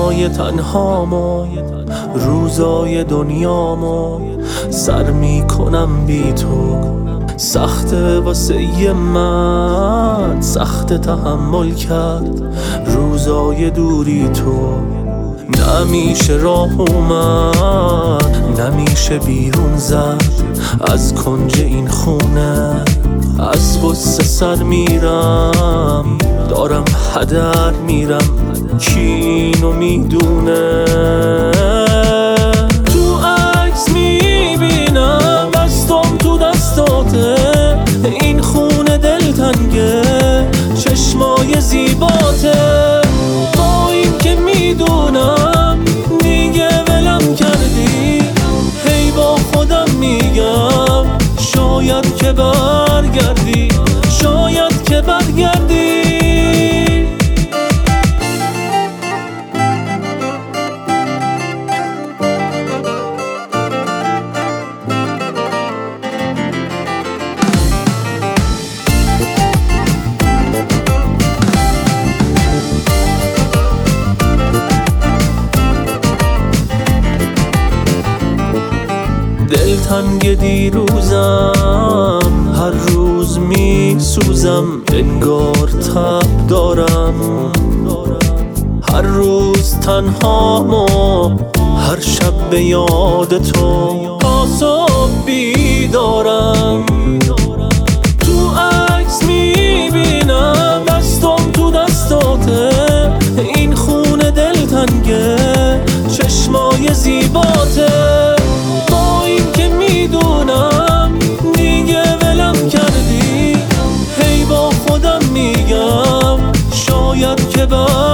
شبای تنهامو، روزای دنیامو سر میکنم بی تو. سخته واسه من، سخت تحمل کرد روزای دوری تو. نمیشه راه اومد، نمیشه بیرون زد از کنج این خونه. از غصه سر میرم، دارم هدر میرم، کی اینو میدونه؟ تو عکس میبینم دستم تو دستاته، این خونه دلتنگه، چشمای زیباته. با این که میدونم دیگه ولم کردی، هی با خودم میگم شاید که برگردی، شاید که برگردی. دلتنگ دیروزم، هر روز میسوزم، انگار تب دارم. هر روز تنهامو، هر شب به یاد تو تا صبح بیدارم. تو عکس میبینم دستم تو دستاته، این خونه دلتنگه، چشمای زیباته. میدونم دیگه ولم کردی، هی با خودم میگم شاید که